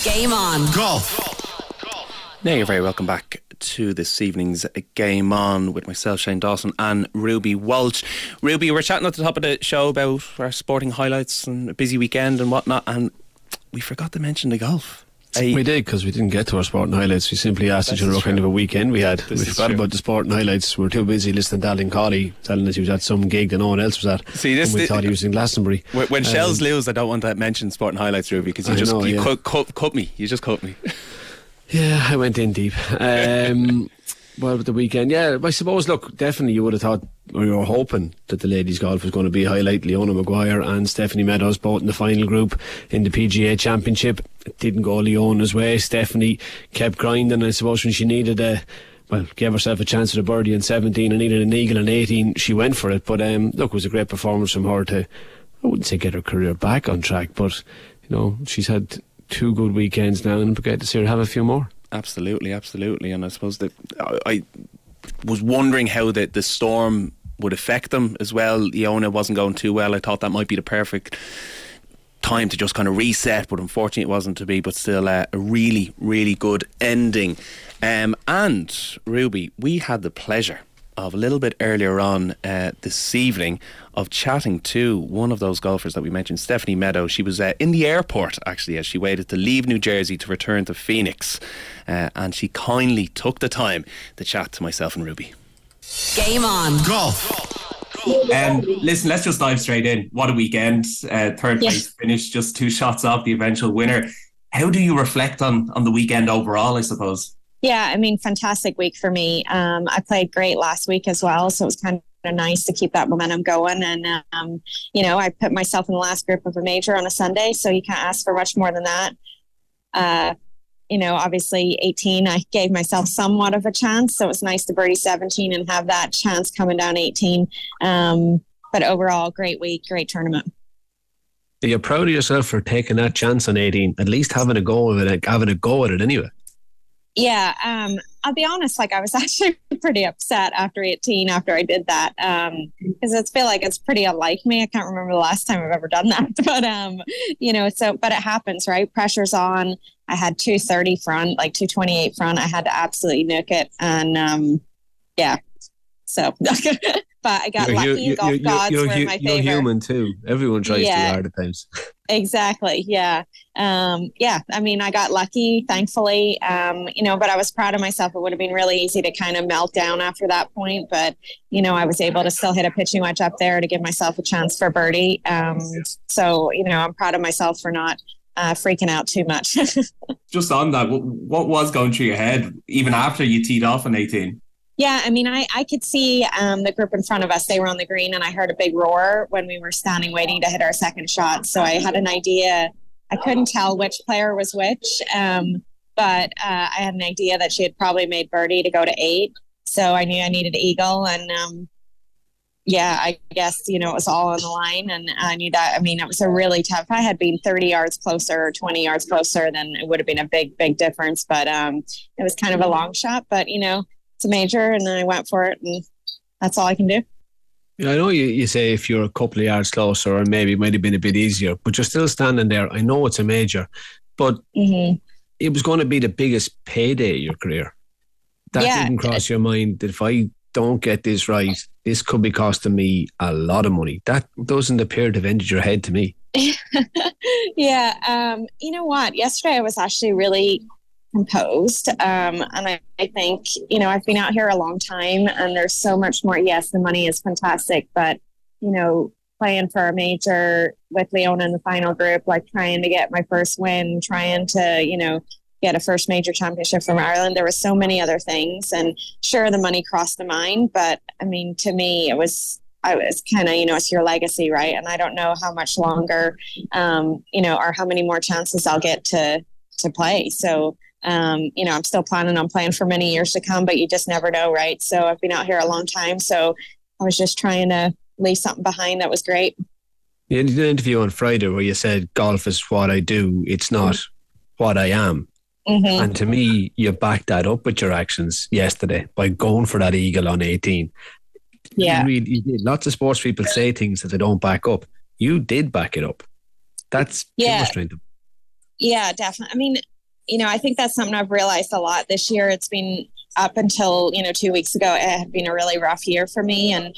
Game on. Golf. Now you're very welcome back to this evening's Game On with myself, Shane Dawson, and Ruby Walsh. Ruby, we were chatting at the top of the show about our sporting highlights and a busy weekend and whatnot, and we forgot to mention the golf. We did, because we didn't get to our sporting highlights. We simply asked each other what kind of a weekend we had. We forgot about the sporting highlights. We were too busy listening to Alan Colley telling us he was at some gig that no one else was at. See, we thought he was in Glastonbury. When Shells lose, I don't want to mention sporting highlights, Ruby, because you cut me. You just cut me. Yeah, I went in deep. Well, with the weekend, yeah, I suppose, look, definitely you would have thought, or you were hoping, that the ladies' golf was going to be a highlight. Leona Maguire and Stephanie Meadows both in the final group in the PGA Championship. It didn't go Leona's way. Stephanie kept grinding. I suppose when she needed gave herself a chance at a birdie in 17 and needed an eagle in 18, she went for it. But look, it was a great performance from her to, I wouldn't say get her career back on track, but you know, she's had 2 good weekends now, and I'm great to see her have a few more. Absolutely. And I suppose that I was wondering how the storm would affect them as well. Leona wasn't going too well. I thought that might be the perfect time to just kind of reset, but unfortunately it wasn't to be. But still a really, really good ending. And Ruby, we had the pleasure of a little bit earlier on this evening of chatting to one of those golfers that we mentioned, Stephanie Meadows. She was in the airport actually as she waited to leave New Jersey to return to Phoenix, and she kindly took the time to chat to myself and Ruby. Game on. Golf. Listen, let's just dive straight in. What a weekend. Third place finish, just 2 shots off the eventual winner. How do you reflect on the weekend overall, I suppose? Yeah, I mean, fantastic week for me. I played great last week as well, so it was kind of nice to keep that momentum going. And, I put myself in the last group of a major on a Sunday, so you can't ask for much more than that. Obviously 18, I gave myself somewhat of a chance, so it's nice to birdie 17 and have that chance coming down 18. But overall, great week, great tournament. Are you proud of yourself for taking that chance on 18? At least having a go at it anyway. Yeah, I'll be honest, I was actually pretty upset after 18 after I did that, because I feel like it's pretty unlike me. I can't remember the last time I've ever done that, but but it happens, right? Pressure's on. I had 230 front, 228 front. I had to absolutely nuke it, and so but I got lucky. Golf gods were my favorite. You're human too. Everyone tries too hard at times. Exactly. Yeah. I mean, I got lucky, thankfully. But I was proud of myself. It would have been really easy to kind of melt down after that point, but I was able to still hit a pitching wedge up there to give myself a chance for birdie. So I'm proud of myself for not freaking out too much. Just on that, what was going through your head even after you teed off on 18? Yeah, I mean, I could see the group in front of us. They were on the green, and I heard a big roar when we were standing waiting to hit our second shot. So I had an idea. I couldn't tell which player was which, but I had an idea that she had probably made birdie to go to 8. So I knew I needed eagle, and I guess, it was all on the line, and I knew that. I mean, it was a really tough. If I had been 30 yards closer or 20 yards closer, then it would have been a big, big difference. But it was kind of a long shot, but, it's a major, and I went for it, and that's all I can do. Yeah, I know you say if you're a couple of yards closer, or maybe it might have been a bit easier, but you're still standing there. I know it's a major, but it was going to be the biggest payday of your career. That didn't cross your mind that if I don't get this right, this could be costing me a lot of money. That doesn't appear to have entered your head to me. Yeah. You know what? Yesterday I was actually really composed. And I think, I've been out here a long time, and there's so much more. Yes, the money is fantastic, but, playing for a major with Leona in the final group, trying to get my first win, trying to, get a first major championship from Ireland. There were so many other things, and sure, the money crossed the mind, but I mean, to me, I was kind of, it's your legacy, right? And I don't know how much longer, or how many more chances I'll get to play. So, I'm still planning on playing for many years to come, but you just never know, right? So I've been out here a long time, so I was just trying to leave something behind that was great. You did an interview on Friday where you said golf is what I do, it's not what I am. Mm-hmm. And to me, you backed that up with your actions yesterday by going for that eagle on 18. Yeah. You did. Lots of sports people say things that they don't back up. You did back it up. That's too much strength. Yeah, definitely. I mean, I think that's something I've realized a lot this year. It's been up until, 2 weeks ago, it had been a really rough year for me. And,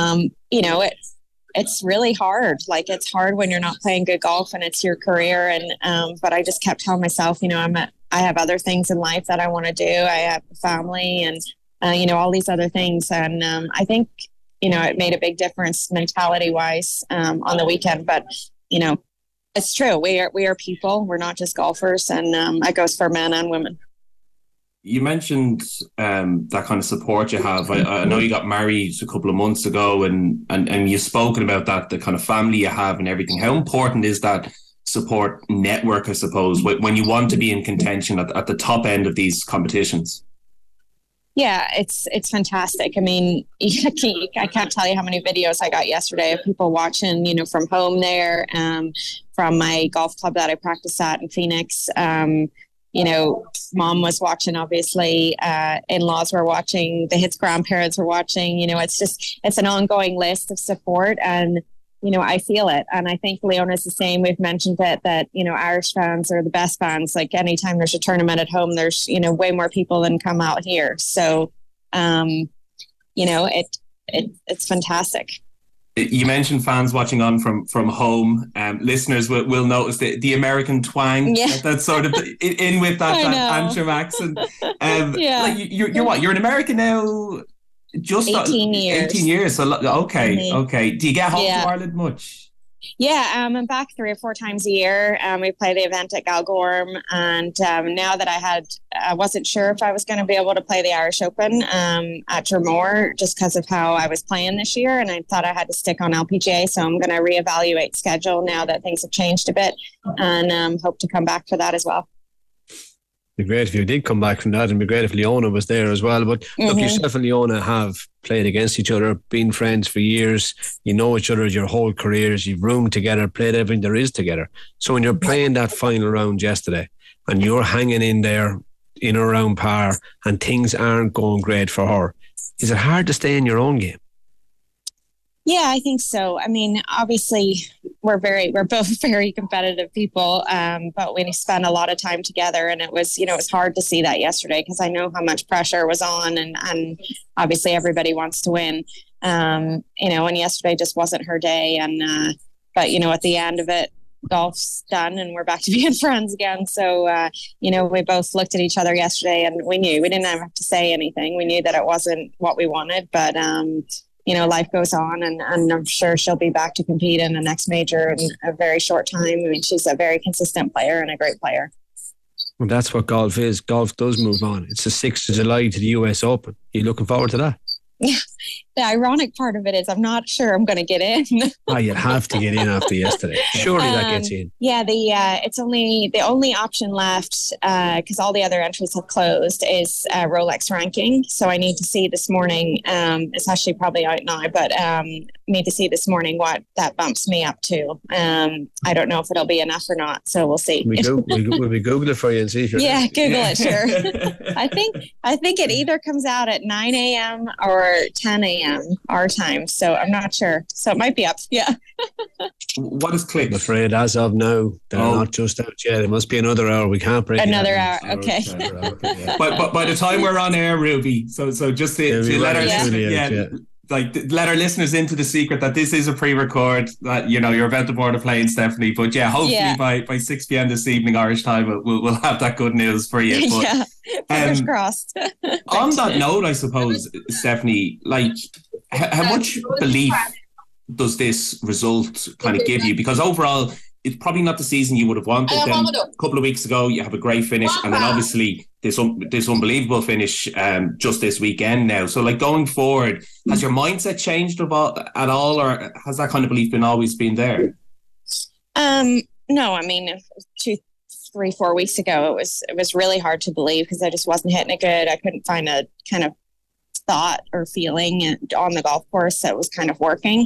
it's really hard. Like, it's hard when you're not playing good golf and it's your career. And, but I just kept telling myself, I have other things in life that I want to do. I have a family and, all these other things. And, I think, it made a big difference mentality wise, on the weekend, but, it's true. We are people. We're not just golfers. And, that goes for men and women. You mentioned that kind of support you have. I know you got married a couple of months ago and you've spoken about that, the kind of family you have and everything. How important is that support network, I suppose, when you want to be in contention at the top end of these competitions? Yeah, it's fantastic. I mean, I can't tell you how many videos I got yesterday of people watching, from home there, from my golf club that I practice at in Phoenix. Mom was watching, obviously, in-laws were watching, the Hits grandparents were watching, it's an ongoing list of support and, I feel it. And I think Leona's the same. We've mentioned it that, Irish fans are the best fans. Like anytime there's a tournament at home, there's, way more people than come out here. So, it's fantastic. You mentioned fans watching on from home. Listeners will notice the American twang that's sort of in with that Antrim accent. You're an American now. Just 18 years. 18 years. So okay, Mm-hmm. Okay. Do you get home to Ireland much? Yeah, I'm back 3 or 4 times a year. We play the event at Galgorm, and now that I wasn't sure if I was going to be able to play the Irish Open at Dromore just because of how I was playing this year, and I thought I had to stick on LPGA, so I'm going to reevaluate schedule now that things have changed a bit, and hope to come back for that as well. It'd be great if you did come back from that, and it'd be great if Leona was there as well. But look, yourself and Leona have played against each other, been friends for years. You know each other your whole careers. You've roomed together, played everything there is together. So when you're playing that final round yesterday, and you're hanging in there in or around par, and things aren't going great for her, is it hard to stay in your own game? Yeah, I think so. I mean, obviously, we're both very competitive people, but we spent a lot of time together, and it was hard to see that yesterday because I know how much pressure was on, and obviously everybody wants to win, and yesterday just wasn't her day, and but at the end of it, golf's done, and we're back to being friends again. So we both looked at each other yesterday, and we knew we didn't have to say anything. We knew that it wasn't what we wanted, but life goes on, and I'm sure she'll be back to compete in the next major in a very short time. I mean, she's a very consistent player and a great player. Well, that's what golf is. Golf does move on. It's the 6th of July to the US Open. Are you looking forward to that? Yeah. The ironic part of it is I'm not sure I'm going to get in. You'll have to get in after yesterday. Surely that gets you in. Yeah, it's only the only option left because all the other entries have closed is Rolex ranking. So I need to see this morning. It's actually probably out now, but need to see this morning what that bumps me up to. I don't know if it'll be enough or not. So we'll see. We'll be Google it for you and see if you're. Yeah, Google it. Sure. I think it either comes out at 9 a.m. or 10 a.m. our time, so I'm not sure. So it might be up. Yeah. What is clicked? I'm afraid as of now, they're not just out yet. It must be another hour. We can't break another hour. Okay. But by the time we're on air, Ruby, so just to let our let our listeners into the secret that this is a pre-record, that you're about to board a plane, Stephanie. But hopefully by 6 p.m. this evening Irish time, we'll have that good news for you. But, fingers crossed. On that note, I suppose, Stephanie, how much belief does this result kind of give you? Because overall, it's probably not the season you would have wanted. Then a couple of weeks ago, you have a great finish, and then obviously this unbelievable finish just this weekend now. So, going forward, has your mindset changed at all, or has that kind of belief always been there? No, I mean, 2, 3, 4 weeks ago, it was really hard to believe because I just wasn't hitting it good. I couldn't find a kind of thought or feeling on the golf course that was kind of working.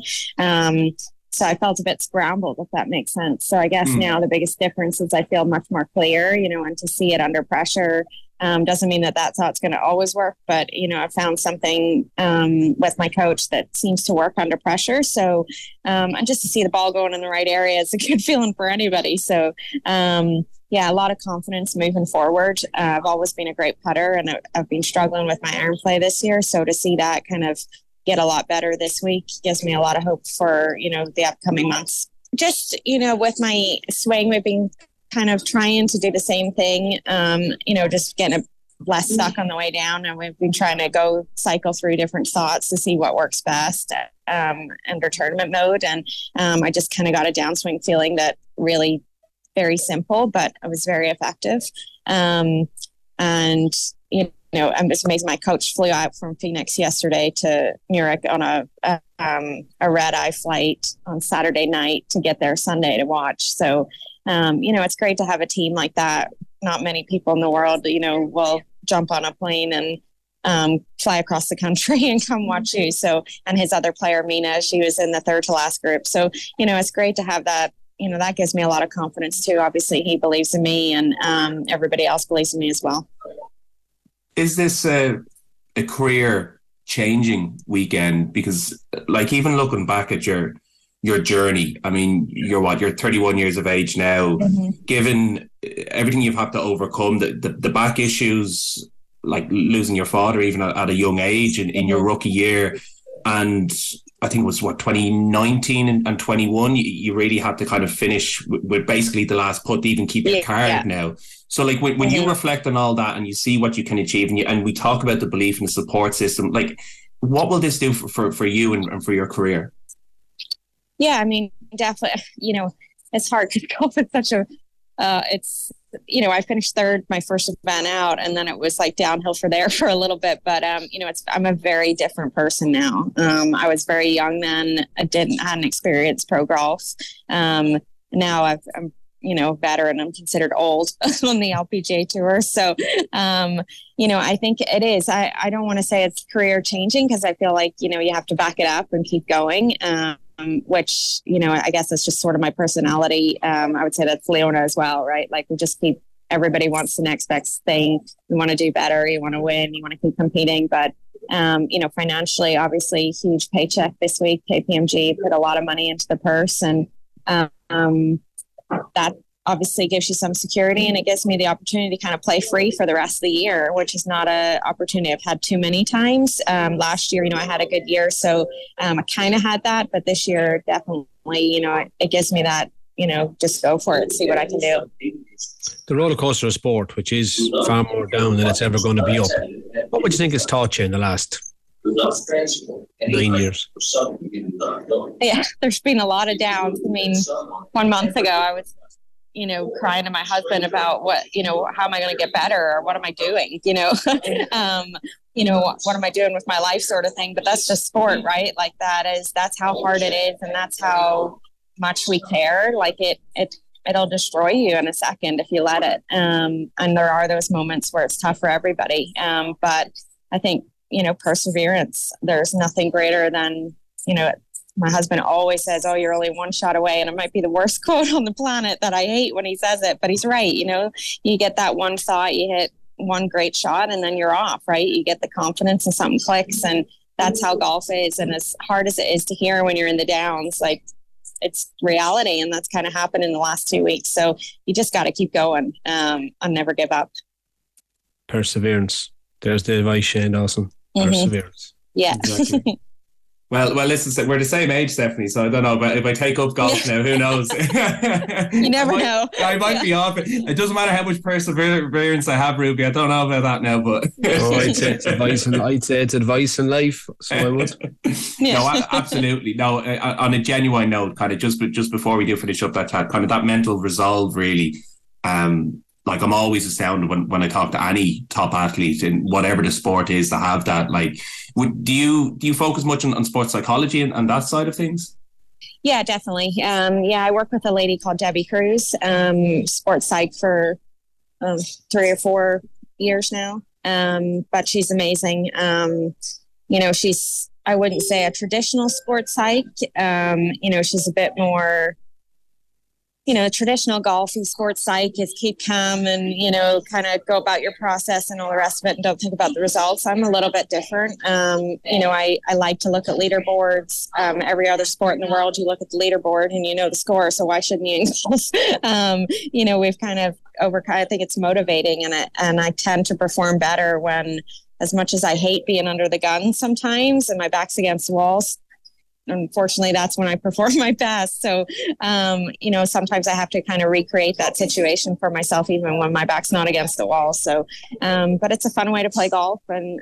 So I felt a bit scrambled, if that makes sense. So I guess now the biggest difference is I feel much more clear, and to see it under pressure doesn't mean that's how it's going to always work. But, I found something with my coach that seems to work under pressure. So and just to see the ball going in the right area is a good feeling for anybody. So, yeah, a lot of confidence moving forward. I've always been a great putter, and I've been struggling with my iron play this year. So to see that kind of get a lot better this week gives me a lot of hope for, the upcoming months. Just, with my swing, we've been kind of trying to do the same thing, just getting less stuck on the way down. And we've been trying to cycle through different thoughts to see what works best under tournament mode. And I just kind of got a downswing feeling that really very simple, but it was very effective. And, I'm just amazed. My coach flew out from Phoenix yesterday to Munich on a red-eye flight on Saturday night to get there Sunday to watch. So, it's great to have a team like that. Not many people in the world, will jump on a plane and fly across the country and come watch you. So, and his other player, Mina, she was in the third to last group. So, it's great to have that. That gives me a lot of confidence too. Obviously, he believes in me, and everybody else believes in me as well. Is this a career changing weekend? Because even looking back at your journey, I mean, you're 31 years of age now. Mm-hmm. Given everything you've had to overcome, the back issues, like losing your father even at a young age in your rookie year, and I think it was 2019 and 21, you really had to kind of finish with basically the last putt to even keep your card now. So when you reflect on all that and you see what you can achieve, and we talk about the belief in the support system, what will this do for you and for your career? Yeah, I mean, definitely, it's hard to go with such a, I finished third my first event out, and then it was downhill for a little bit. But, I'm a very different person now. I was very young then. I hadn't experienced pro golf. Now I'm veteran. I'm considered old on the LPGA tour. So, I think it is. I don't want to say it's career changing, because I feel like, you have to back it up and keep going. Which, I guess that's just sort of my personality. I would say that's Leona as well, right? We just everybody wants the next best thing. You want to do better. You want to win. You want to keep competing. But, financially, obviously, huge paycheck this week. KPMG put a lot of money into the purse, and that obviously gives you some security, and it gives me the opportunity to kind of play free for the rest of the year, which is not an opportunity I've had too many times. Last year, I had a good year, so I kind of had that, but this year definitely, it gives me that, just go for it, see what I can do. The roller coaster of sport, which is far more down than it's ever going to be up. What would you think has taught you in the last 9 years? Yeah, there's been a lot of downs. I mean, 1 month ago, I was, crying to my husband about what, how am I going to get better, or what am I doing? What am I doing with my life, sort of thing. But that's just sport, right? That's how hard it is, and that's how much we care. It'll destroy you in a second if you let it. And there are those moments where it's tough for everybody. But I think, perseverance, there's nothing greater than, my husband always says, "Oh, you're only one shot away." And it might be the worst quote on the planet that I hate when he says it, but he's right. You get that one thought, you hit one great shot, and then you're off, right? You get the confidence and something clicks, and that's how golf is. And as hard as it is to hear when you're in the downs, it's reality. And that's kind of happened in the last 2 weeks. So you just got to keep going and never give up. Perseverance. There's the advice, Shane Dawson. Perseverance. Yeah. Exactly. Well, listen, we're the same age, Stephanie, so I don't know, but if I take up golf now, who knows? You never know. I might be off it. It doesn't matter how much perseverance I have, Ruby. I don't know about that now, but... I'd say it's advice in life, so I would. Yeah. No, absolutely. No, on a genuine note, kind of just before we do finish up that chat, kind of that mental resolve, really, I'm always astounded when I talk to any top athlete in whatever the sport is to have that. Do you focus much on sports psychology and that side of things? Yeah, definitely. I work with a lady called Debbie Cruz, sports psych for 3 or 4 years now. But she's amazing. She's, I wouldn't say a traditional sports psych. She's a bit more traditional golf sports psych is keep calm and, kind of go about your process and all the rest of it and don't think about the results. I'm a little bit different. I like to look at leaderboards. Every other sport in the world, you look at the leaderboard and you know the score. So why shouldn't you in golf? We've kind of I think it's motivating and I tend to perform better when, as much as I hate being under the gun sometimes and my back's against the walls, unfortunately, that's when I perform my best. So, sometimes I have to kind of recreate that situation for myself, even when my back's not against the wall. So, but it's a fun way to play golf. And,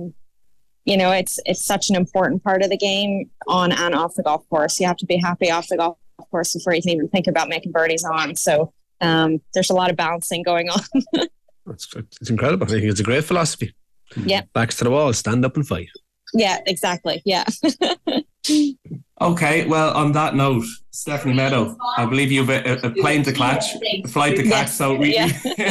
it's such an important part of the game on and off the golf course. You have to be happy off the golf course before you can even think about making birdies on. So, there's a lot of balancing going on. It's incredible. I think it's a great philosophy. Yeah. Backs to the wall, stand up and fight. Yeah, exactly. Yeah. Okay, well, on that note, Stephanie Meadow, I believe you have a plane to catch, a flight to catch. So really,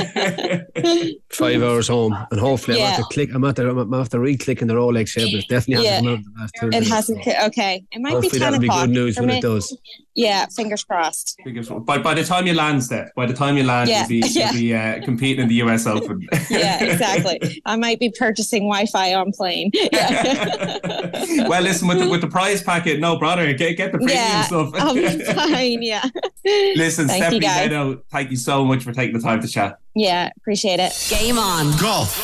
5 hours home, and hopefully I'm after re-clicking the Rolex here, but it definitely hasn't come out the last 2 minutes. It hasn't. Okay, it might hopefully be 10 that'll be o'clock. good news when it does. Yeah, fingers crossed. By the time you land, Steph, you'll be competing in the US Open. Yeah, exactly. I might be purchasing Wi-Fi on plane. Well, listen, with the prize packet, no bother. Get the premium stuff. I'll be fine. Yeah. Listen, Stephanie Meadow, thank you so much for taking the time to chat. Yeah, appreciate it. Game on. Golf.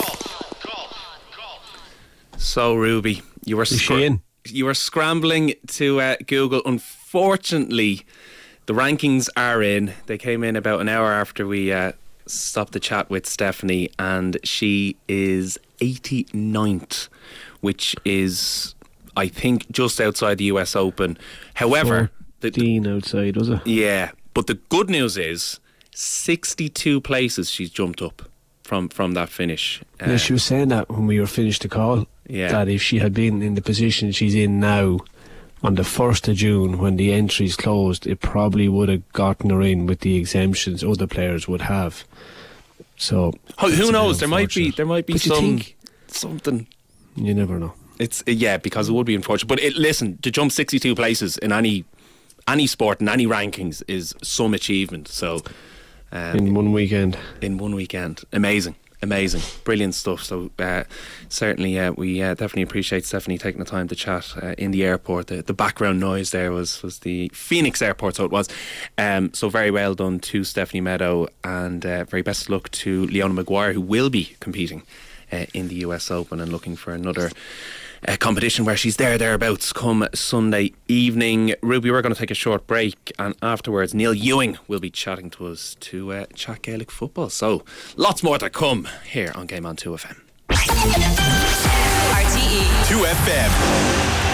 So, Ruby, you were scrambling to Google. Unfortunately, the rankings are in. They came in about an hour after we stopped the chat with Stephanie, and she is 89th, which is, I think, just outside the US Open. However, 14 outside, was it? Yeah, but the good news is 62 places she's jumped up from that finish. Yeah, she was saying that when we were finished the call, that if she had been in the position she's in now on the 1st of June when the entries closed, it probably would have gotten her in with the exemptions other players would have. So who knows? There might be something. You never know. It's because it would be unfortunate. But listen, to jump 62 places in any sport and any rankings is some achievement. So in one weekend, amazing, brilliant stuff. So certainly, we definitely appreciate Stephanie taking the time to chat in the airport. The background noise there was the Phoenix airport, so it was. So very well done to Stephanie Meadow, and very best of luck to Leona Maguire, who will be competing in the US Open and looking for another competition where she's thereabouts come Sunday evening. Ruby, we're going to take a short break, and afterwards Neil Ewing will be chatting to us to chat Gaelic football. So lots more to come here on Game On 2FM. RTE 2FM.